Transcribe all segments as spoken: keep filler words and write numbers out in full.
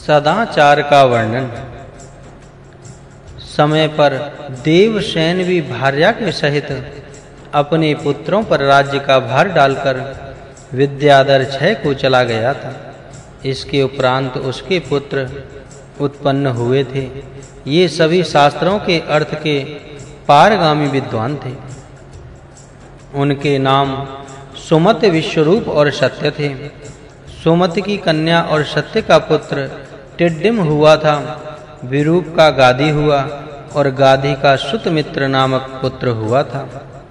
सदाचार का वर्णन। समय पर देवसेन भी भार्या के सहित अपने पुत्रों पर राज्य का भार डालकर विद्याधर छह को चला गया था। इसके उपरांत उसके पुत्र उत्पन्न हुए थे। ये सभी शास्त्रों के अर्थ के पारगामी विद्वान थे। उनके नाम सुमत, विश्वरूप और सत्य थे। सुमत की कन्या और सत्य का पुत्र टिड्डिम हुआ था। विरूप का गादी हुआ और गादी का सुतमित्र नामक पुत्र हुआ था।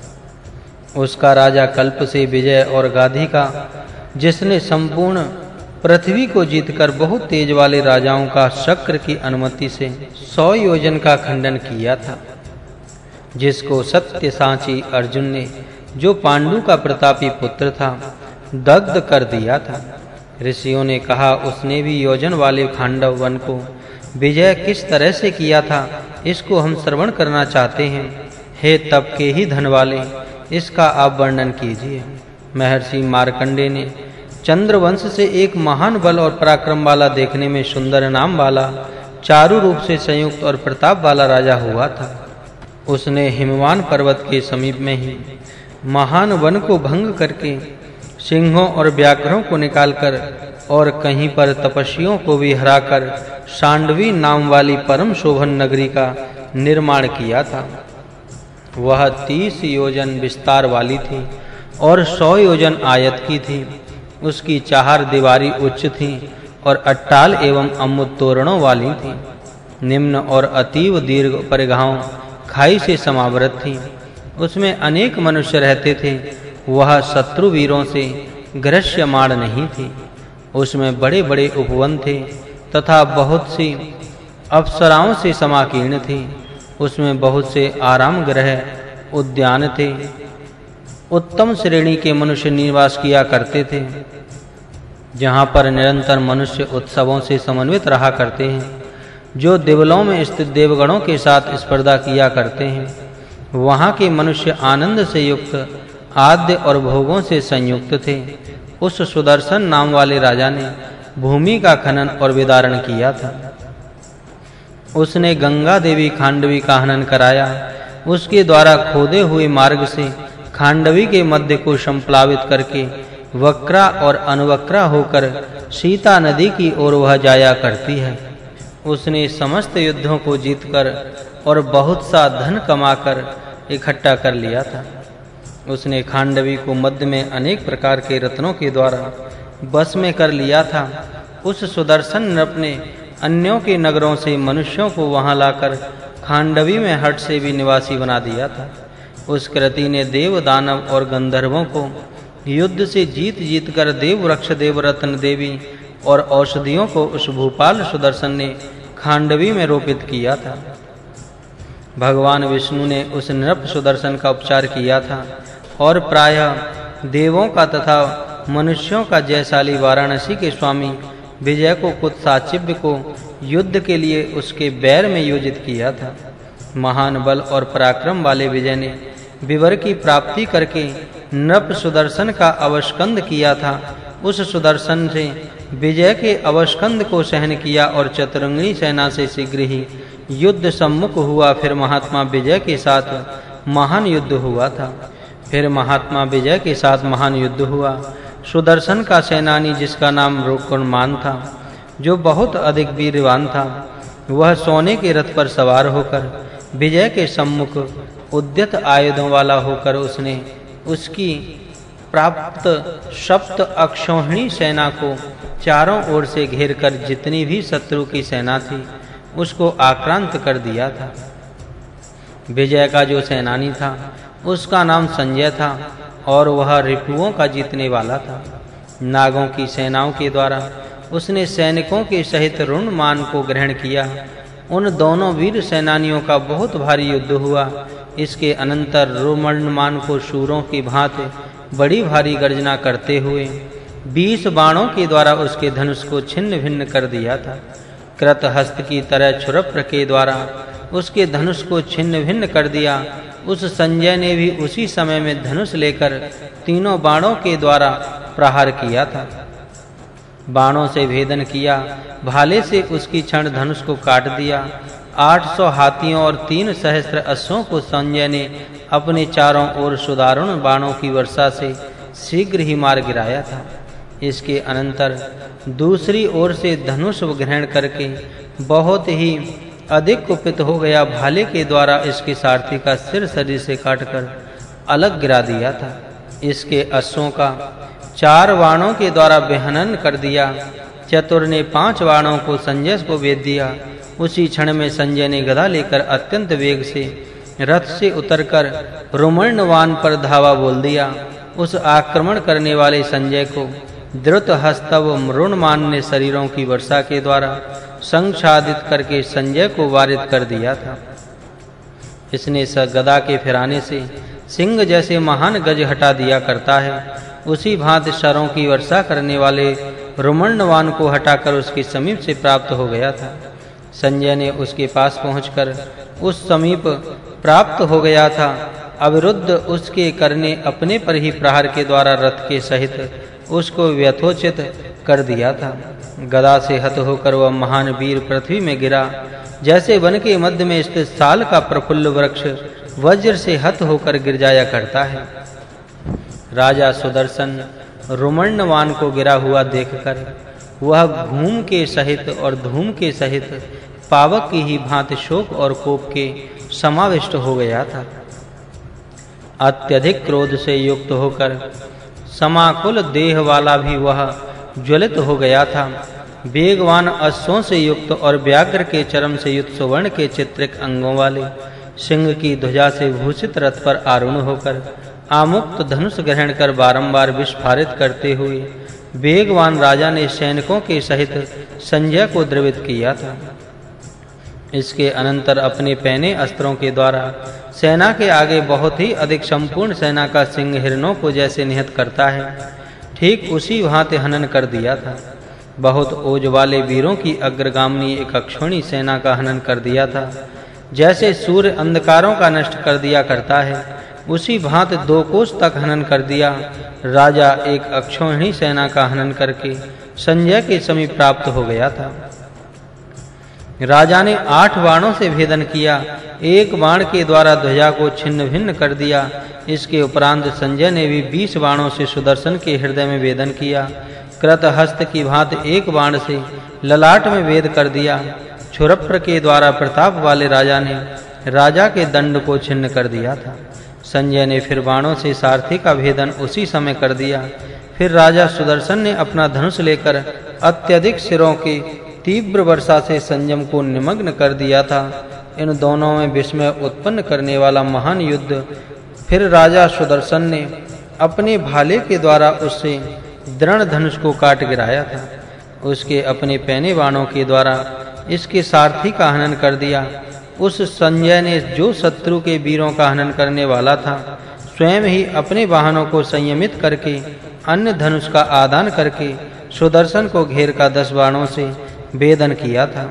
उसका राजा कल्प से विजय और गादी का, जिसने संपूर्ण पृथ्वी को जीतकर बहुत तेज वाले राजाओं का शक्र की अनुमति से सौ योजन का खंडन किया था, जिसको सत्यसाची अर्जुन ने, जो पांडु का प्रतापी पुत्र था, दग्ध कर दिया था। ऋषियों ने कहा, उसने भी योजन वाले खांडव वन को विजय किस तरह से किया था, इसको हम श्रवण करना चाहते हैं। हे तप के ही धन वाले, इसका आप वर्णन कीजिए। महर्षि मार्कंडे ने चंद्रवंश से एक महान बल और पराक्रम वाला, देखने में सुंदर नाम वाला, चारु रूप से संयुक्त और प्रताप वाला राजा हुआ था। उसने हिमवान पर्वत के समीप में ही महान वन को भंग करके सिंहों और व्याघ्रों को निकालकर और कहीं पर तपस्वियों को भी हराकर शांडवी नाम वाली परम शोभन नगरी का निर्माण किया था। वह तीस योजन विस्तार वाली थी और सौ योजन आयत की थी। उसकी चार दीवारी उच्च थी और अट्टाल एवं अम्मुद तोरणों वाली थी। निम्न और अतीव दीर्घ परिघाओं खाई से समावृत थी। उसमें अनेक मनुष्य रहते थे। वह शत्रु वीरों से ग्रस्यमाण नहीं थी। उसमें बड़े-बड़े उपवन थे तथा बहुत सी अप्सराओं से समाकीर्ण थी। उसमें बहुत से आराम गृह उद्यान थे। उत्तम श्रेणी के मनुष्य निवास किया करते थे, जहाँ पर निरंतर मनुष्य उत्सवों से समन्वित रहा करते हैं, जो देवलों में स्थित देवगणों के साथ स्पर्धा किया करते हैं। वहाँ के मनुष्य आनंद से युक्त, आद्य और भोगों से संयुक्त थे। उस सुदर्शन नाम वाले राजा ने भूमि का खनन और विदारण किया था। उसने गंगा देवी खांडवी का हनन कराया। उसके द्वारा खोदे हुए मार्ग से खांडवी के मध्य को संप्लावित करके वक्रा और अनवक्रा होकर सीता नदी की ओर वह जाया करती है। उसने समस्त युद्धों को जीतकर और बहुत सा धन कमाकर इकट्ठा कर लिया था। उसने खांडवी को मध्य में अनेक प्रकार के रत्नों के द्वारा बस में कर लिया था। उस सुदर्शन नृप ने अन्यों के नगरों से मनुष्यों को वहां लाकर खांडवी में हट से भी निवासी बना दिया था। उस कृति ने देव, दानव और गंधर्वों को युद्ध से जीत जीत कर देव वृक्ष, देवरत्न देवी और औषधियों को उस भूपाल सुदर्शन ने खांडवी में रोपित किया था। भगवान विष्णु ने उस नृप सुदर्शन का उपचार किया था और प्रायः देवों का तथा मनुष्यों का जयशाली वाराणसी के स्वामी विजय को कुत्साचिव्य को युद्ध के लिए उसके बैर में योजित किया था। महान बल और पराक्रम वाले विजय ने विवर की प्राप्ति करके नृप सुदर्शन का अवस्कंद किया था। उस सुदर्शन से विजय के अवस्कंद को सहन किया और चतुरंगी सेना से शीघ्र ही युद्ध सम्मुख हुआ। फिर महात्मा विजय के साथ महान युद्ध हुआ था। फिर महात्मा विजय के साथ महान युद्ध हुआ। सुदर्शन का सेनानी, जिसका नाम रोकणमान था, जो बहुत अधिक वीरवान था, वह सोने के रथ पर सवार होकर विजय के सम्मुख उद्यत आयुधों वाला होकर उसने उसकी प्राप्त सप्त अक्षौहिणी सेना को चारों ओर से घेरकर जितनी भी शत्रु की सेना थी उसको आक्रांत कर दिया था। विजय का जो सेनानी था उसका नाम संजय था और वह रिपुओं का जीतने वाला था। नागों की सेनाओं के द्वारा उसने सैनिकों के सहित रुणमान को ग्रहण किया। उन दोनों वीर सेनानियों का बहुत भारी युद्ध हुआ। इसके अनंतर रुणमान को शूरों की भांति बड़ी भारी गर्जना करते हुए बीस बाणों के द्वारा उसके धनुष को छिन्न भिन्न कर दिया था। कृत हस्त की तरह छुरप्र के द्वारा उसके धनुष को छिन्न भिन्न कर दिया। उस संजय ने भी उसी समय में धनुष लेकर तीनों बाणों के द्वारा प्रहार किया था। बाणों से भेदन किया, भाले से उसकी क्षण धनुष को काट दिया। आठ सौ हाथियों और तीन सहस्त्र अश्वों को संजय ने अपने चारों ओर सुदारुण बाणों की वर्षा से शीघ्र ही मार गिराया था। इसके अनंतर दूसरी ओर से धनुष ग्रहण करके बहुत ही अधिक कुपित हो गया भाले के द्वारा इसके सारथी का सिर शरीर से काटकर अलग गिरा दिया था। इसके अश्वों का चार बाणों के द्वारा विहनन कर दिया। चतुर ने पांच बाणों को संजय को भेद दिया। उसी क्षण में संजय ने गदा लेकर अत्यंत वेग से रथ से उतरकर रोमण्यवान पर धावा बोल दिया। उस आक्रमण करने वाले संजय को द्रुत हस्तव मृणमान ने शरीरों की वर्षा के द्वारा संक्षादित करके संजय को वारित कर दिया था। इसने स गदा के फिराने से सिंह जैसे महान गज हटा दिया करता है, उसी भांति शरों की वर्षा करने वाले रोमण्यवान को हटाकर उसके समीप से प्राप्त हो गया था। संजय ने उसके पास पहुंचकर उस समीप प्राप्त हो गया था। अविरुद्ध उसके करने अपने पर ही प्रहार के द्वारा रथ के सहित उसको व्यथोचित कर दिया था। गदा से हत होकर वह महान वीर पृथ्वी में गिरा, जैसे वन के मध्य में स्थित साल का प्रफुल्ल वृक्ष वज्र से हत होकर गिर जाया करता है। राजा सुदर्शन रोमण्यवान को गिरा हुआ देखकर वह घूम के सहित और धूम के सहित पावक की ही भांति शोक और कोप के समाविष्ट हो गया था। अत्यधिक क्रोध से युक्त होकर समाकुल देह वाला भी वह ज्वलित हो गया था। वेगवान अश्वों से युक्त और व्याघ्र के चर्म से युक्त सुवर्ण के चित्रिक अंगों वाले सिंह की ध्वजा से भूषित रथ पर आरूढ़ होकर आमुक्त धनुष ग्रहण कर बारंबार विस्फारित करते हुए वेगवान राजा ने सैनिकों के सहित संजय को द्रवित किया था। इसके अनंतर अपने पहने अस्त्रों के द्वारा सेना के आगे बहुत ही अधिक संपूर्ण सेना का सिंह हिरणों को जैसे निहत करता है, ठीक उसी भांति हनन कर दिया था। बहुत ओज वाले वीरों की अग्रगामिनी एक अक्षौणी सेना का हनन कर दिया था। जैसे सूर्य अंधकारों का नष्ट कर दिया करता है, उसी भांति दो कोस तक हनन कर दिया। राजा एक अक्षौहिणी सेना का हनन करके संजय के समीप प्राप्त हो गया था। राजा ने आठ बाणों से भेदन किया, एक बाण के द्वारा ध्वजा को छिन्न भिन्न कर दिया। इसके उपरांत संजय ने भी बीस बाणों से सुदर्शन के हृदय में भेदन किया। कृत हस्त की भांति एक बाण से ललाट में भेद कर दिया। क्षुरप्र के द्वारा प्रताप वाले राजा ने राजा के दंड को छिन्न कर दिया था। संजय ने फिर बाणों से सारथी का भेदन उसी समय कर दिया। फिर राजा सुदर्शन ने अपना धनुष लेकर अत्यधिक सिरों की तीव्र वर्षा से संयम को निमग्न कर दिया था। इन दोनों में विस्मय उत्पन्न करने वाला महान युद्ध फिर राजा सुदर्शन ने अपने भाले के द्वारा उससे दृढ़ धनुष को काट गिराया था। उसके अपने पहने बाणों के द्वारा इसके सारथी का हनन कर दिया। उस संजय ने जो शत्रु के वीरों का हनन करने वाला था, स्वयं ही अपने वाहनों को संयमित करके अन्य धनुष का आदान करके सुदर्शन को घेर का दस बाणों से भेदन किया था।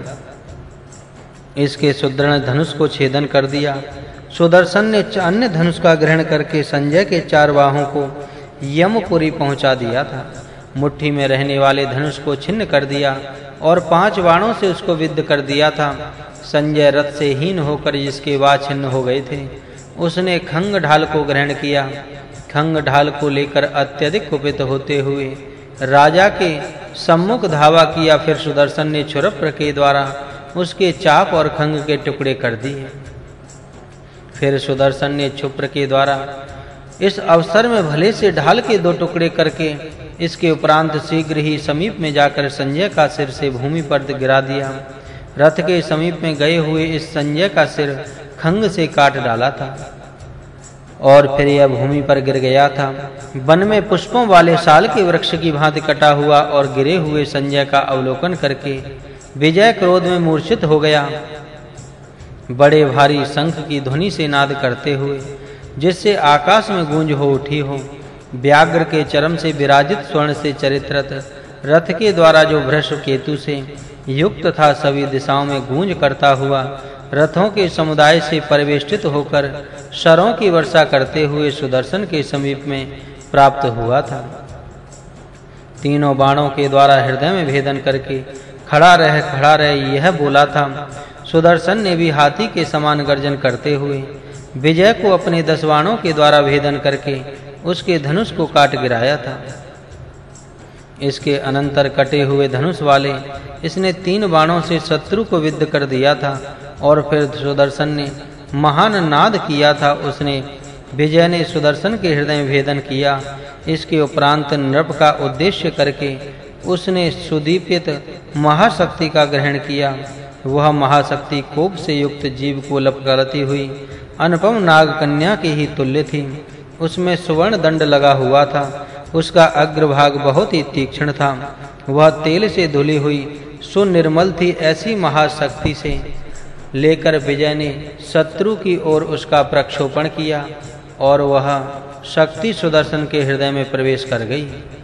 इसके सुदृढ़ धनुष को छेदन कर दिया। सुदर्शन ने अन्य धनुष का ग्रहण करके संजय के चार बाहों को यमपुरी पहुंचा दिया था। मुट्ठी में रहने वाले धनुष को छिन्न कर दिया और पांच बाणों से उसको विद्ध कर दिया था। संजय रथ से हीन होकर जिसके बाह छिन्न हो गए थे, उसने खंग ढाल को ग्रहण किया। खंग ढाल को लेकर अत्यधिक कुपित होते हुए राजा के सम्मुख धावा किया। फिर सुदर्शन ने क्षुरप्र के द्वारा उसके चाप और खंग के टुकड़े कर दिए। फिर सुदर्शन ने क्षुप्र के द्वारा इस अवसर में भले से ढाल के दो टुकड़े करके इसके उपरांत शीघ्र ही समीप में जाकर संजय का सिर से भूमि पर गिरा दिया। रथ के समीप में गए हुए इस संजय का सिर खंग से काट डाला था और फिर यह भूमि पर गिर गया था। वन में पुष्पों वाले साल के वृक्ष की भांति कटा हुआ और गिरे हुए संजय का अवलोकन करके विजय क्रोध में मूर्छित हो गया। बड़े भारी शंख की ध्वनि से नाद करते हुए, जिससे आकाश में गूंज हो उठी हो, व्याघ्र के चर्म से विराजित स्वर्ण से चरित्रत रथ के द्वारा जो वृष केतु से युक्त था, सभी दिशाओं में गूंज करता हुआ रथों के समुदाय से परिवेष्टित होकर शरों की वर्षा करते हुए सुदर्शन के समीप में प्राप्त हुआ था। तीनों बाणों के द्वारा हृदय में भेदन करके खड़ा रह खड़ा रह यह बोला था। सुदर्शन ने भी हाथी के समान गर्जन करते हुए विजय को अपने दस बाणों के द्वारा भेदन करके उसके धनुष को काट गिराया था। इसके अनंतर कटे हुए धनुष वाले इसने तीन बाणों से शत्रु को विद्ध कर दिया था और फिर सुदर्शन ने महान नाद किया था। उसने विजय ने सुदर्शन के हृदय में भेदन किया। इसके उपरांत नृप का उद्देश्य करके उसने सुदीपित महाशक्ति का ग्रहण किया। वह महाशक्ति कोप से युक्त जीव को लपकारती हुई अनुपम नाग कन्या के ही तुल्य थी। उसमें सुवर्ण दंड लगा हुआ था। उसका अग्रभाग बहुत ही तीक्ष्ण था। वह तेल से धुली हुई सुनिर्मल थी। ऐसी महाशक्ति से लेकर विजय ने शत्रु की ओर उसका प्रक्षोपण किया और वह शक्ति सुदर्शन के हृदय में प्रवेश कर गई।